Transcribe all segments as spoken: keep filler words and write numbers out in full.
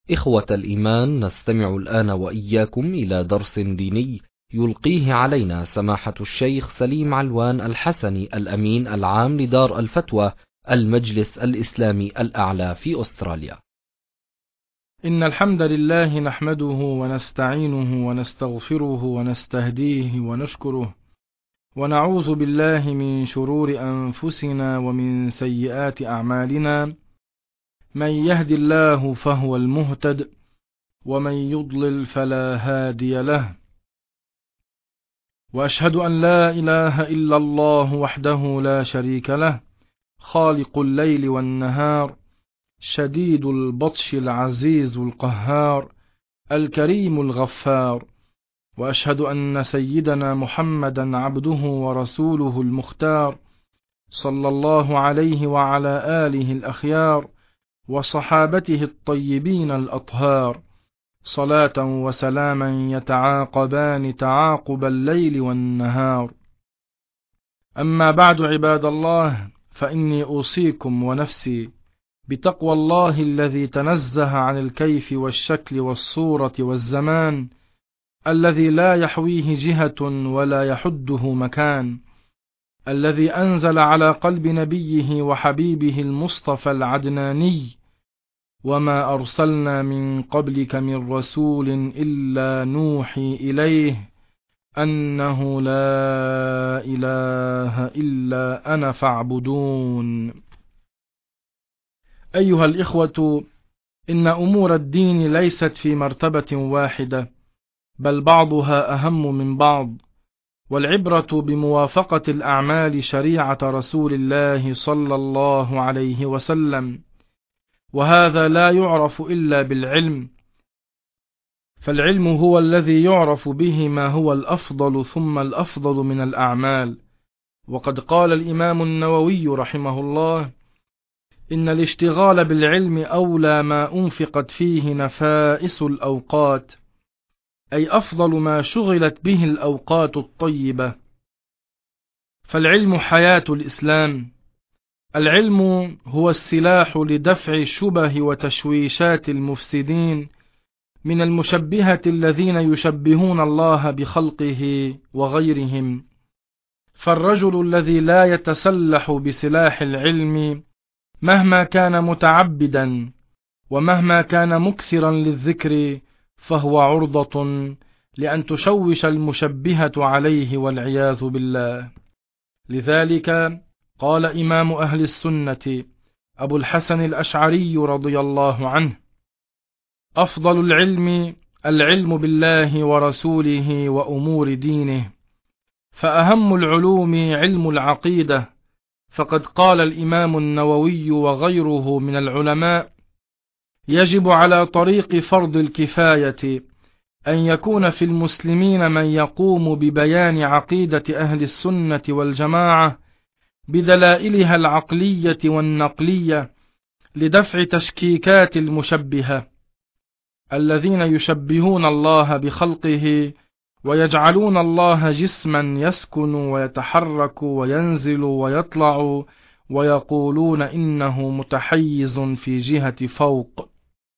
إخوة الإيمان، نستمع الآن وإياكم إلى درس ديني يلقيه علينا سماحة الشيخ سليم علوان الحسني الأمين العام لدار الفتوى المجلس الإسلامي الأعلى في أستراليا. إن الحمد لله نحمده ونستعينه ونستغفره ونستهديه ونشكره، ونعوذ بالله من شرور أنفسنا ومن سيئات أعمالنا، من يهد الله فهو المهتد، ومن يضلل فلا هادي له. وأشهد أن لا إله إلا الله وحده لا شريك له، خالق الليل والنهار، شديد البطش العزيز القهار، الكريم الغفار. وأشهد أن سيدنا محمدا عبده ورسوله المختار، صلى الله عليه وعلى آله الأخيار وصحابته الطيبين الأطهار، صلاة وسلاما يتعاقبان تعاقب الليل والنهار. أما بعد، عباد الله، فإني أوصيكم ونفسي بتقوى الله الذي تنزه عن الكيف والشكل والصورة والزمان، الذي لا يحويه جهة ولا يحده مكان، الذي أنزل على قلب نبيه وحبيبه المصطفى العدناني: وما أرسلنا من قبلك من رسول إلا نوحي إليه أنه لا إله إلا أنا فاعبدون. أيها الإخوة، إن أمور الدين ليست في مرتبة واحدة، بل بعضها أهم من بعض، والعبرة بموافقة الأعمال شريعة رسول الله صلى الله عليه وسلم، وهذا لا يعرف إلا بالعلم، فالعلم هو الذي يعرف به ما هو الأفضل ثم الأفضل من الأعمال. وقد قال الإمام النووي رحمه الله: إن الاشتغال بالعلم أولى ما أنفقت فيه نفائس الأوقات، أي أفضل ما شغلت به الأوقات الطيبة. فالعلم حياة الإسلام، العلم هو السلاح لدفع الشبه وتشويشات المفسدين من المشبهة الذين يشبهون الله بخلقه وغيرهم. فالرجل الذي لا يتسلح بسلاح العلم مهما كان متعبدا ومهما كان مكثرا للذكر فهو عرضة لأن تشوش المشبهة عليه والعياذ بالله. لذلك قال إمام أهل السنة أبو الحسن الأشعري رضي الله عنه: أفضل العلم العلم بالله ورسوله وأمور دينه، فأهم العلوم علم العقيدة. فقد قال الإمام النووي وغيره من العلماء: يجب على طريق فرض الكفاية أن يكون في المسلمين من يقوم ببيان عقيدة أهل السنة والجماعة بدلائلها العقلية والنقلية لدفع تشكيكات المشبهة الذين يشبهون الله بخلقه ويجعلون الله جسما يسكن ويتحرك وينزل ويطلع، ويقولون إنه متحيز في جهة فوق.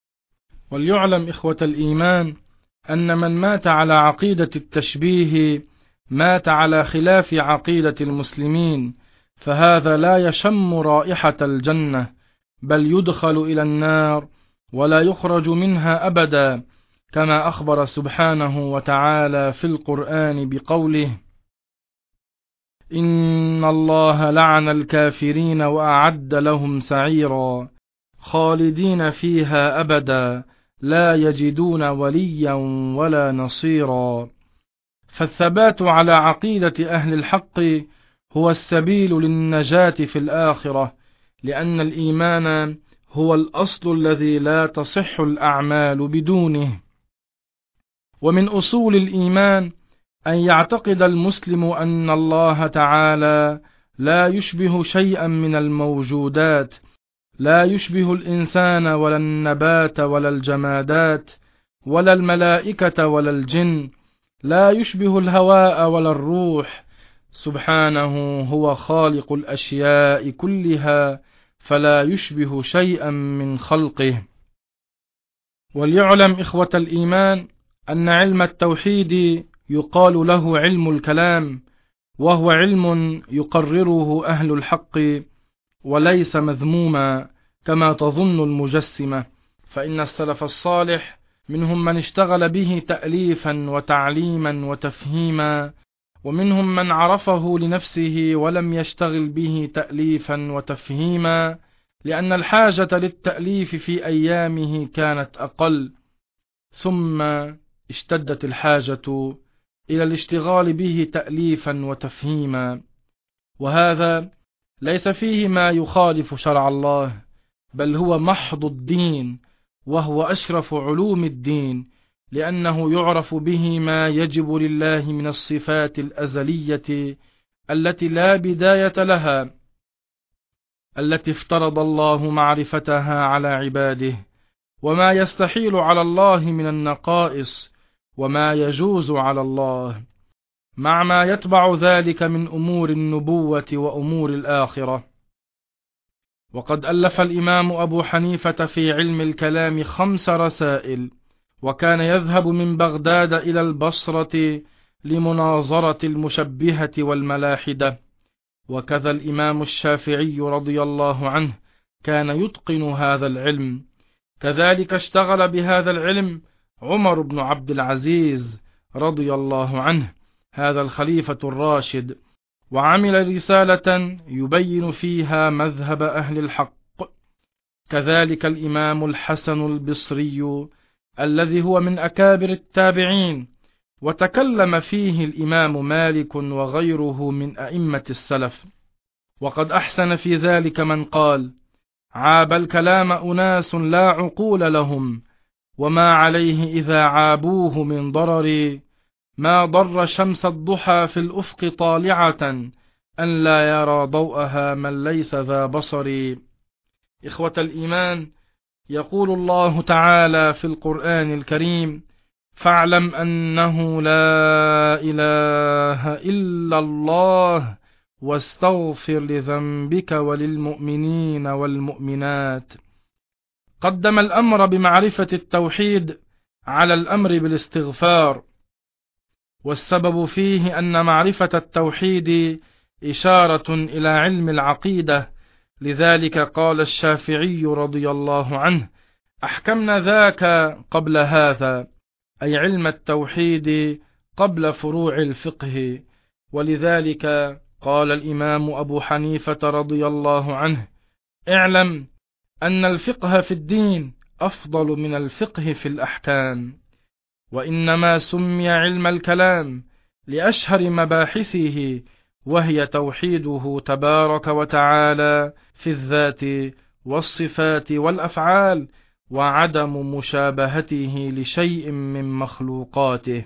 وليعلم إخوة الإيمان أن من مات على عقيدة التشبيه مات على خلاف عقيدة المسلمين، فهذا لا يشم رائحة الجنة، بل يدخل إلى النار ولا يخرج منها أبدا، كما أخبر سبحانه وتعالى في القرآن بقوله: إن الله لعن الكافرين وأعد لهم سعيرا خالدين فيها أبدا لا يجدون وليا ولا نصيرا. فالثبات على عقيدة أهل الحق هو السبيل للنجاة في الآخرة، لأن الإيمان هو الأصل الذي لا تصح الأعمال بدونه. ومن أصول الإيمان أن يعتقد المسلم أن الله تعالى لا يشبه شيئا من الموجودات، لا يشبه الإنسان ولا النبات ولا الجمادات ولا الملائكة ولا الجن، لا يشبه الهواء ولا الروح. سبحانه هو خالق الأشياء كلها، فلا يشبه شيئا من خلقه. وليعلم إخوة الإيمان أن علم التوحيد يقال له علم الكلام، وهو علم يقرره أهل الحق وليس مذموما كما تظن المجسمة، فإن السلف الصالح منهم من اشتغل به تأليفا وتعليما وتفهيما، ومنهم من عرفه لنفسه ولم يشتغل به تأليفا وتفهيما، لأن الحاجة للتأليف في أيامه كانت أقل، ثم اشتدت الحاجة إلى الاشتغال به تأليفا وتفهيما، وهذا ليس فيه ما يخالف شرع الله، بل هو محض الدين، وهو أشرف علوم الدين، لأنه يعرف به ما يجب لله من الصفات الأزلية التي لا بداية لها، التي افترض الله معرفتها على عباده، وما يستحيل على الله من النقائص، وما يجوز على الله، مع ما يتبع ذلك من أمور النبوة وأمور الآخرة. وقد ألف الإمام أبو حنيفة في علم الكلام خمس رسائل، وكان يذهب من بغداد إلى البصرة لمناظرة المشبهة والملاحدة. وكذا الإمام الشافعي رضي الله عنه كان يتقن هذا العلم، كذلك اشتغل بهذا العلم عمر بن عبد العزيز رضي الله عنه، هذا الخليفة الراشد، وعمل رسالة يبين فيها مذهب أهل الحق. كذلك الإمام الحسن البصري الذي هو من أكابر التابعين، وتكلم فيه الإمام مالك وغيره من أئمة السلف. وقد أحسن في ذلك من قال: عاب الكلام أناس لا عقول لهم، وما عليه إذا عابوه من ضرر، ما ضر شمس الضحى في الأفق طالعة، أن لا يرى ضوءها من ليس ذا بصر. إخوة الإيمان، يقول الله تعالى في القرآن الكريم: فاعلم أنه لا إله إلا الله واستغفر لذنبك وللمؤمنين والمؤمنات. قدم الأمر بمعرفة التوحيد على الأمر بالاستغفار، والسبب فيه أن معرفة التوحيد إشارة إلى علم العقيدة، لذلك قال الشافعي رضي الله عنه: أحكمنا ذاك قبل هذا، أي علم التوحيد قبل فروع الفقه. ولذلك قال الإمام أبو حنيفة رضي الله عنه: اعلم أن الفقه في الدين أفضل من الفقه في الأحكام، وإنما سمي علم الكلام لأشهر مباحثه، وهي توحيده تبارك وتعالى في الذات والصفات والأفعال، وعدم مشابهته لشيء من مخلوقاته.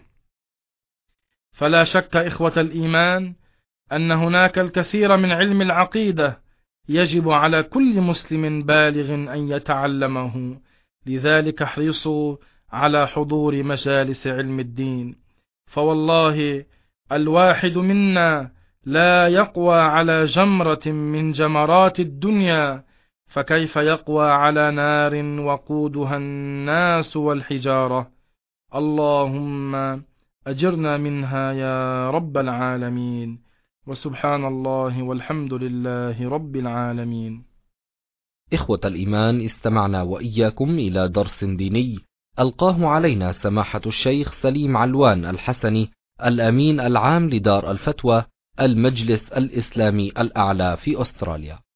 فلا شك إخوة الإيمان أن هناك الكثير من علم العقيدة يجب على كل مسلم بالغ أن يتعلمه، لذلك احرصوا على حضور مجالس علم الدين، فوالله الواحد منا لا يقوى على جمرة من جمرات الدنيا، فكيف يقوى على نار وقودها الناس والحجارة؟ اللهم أجرنا منها يا رب العالمين، وسبحان الله والحمد لله رب العالمين. إخوة الإيمان، استمعنا وإياكم إلى درس ديني ألقاه علينا سماحة الشيخ سليم علوان الحسني، الأمين العام لدار الفتوى المجلس الإسلامي الأعلى في أستراليا.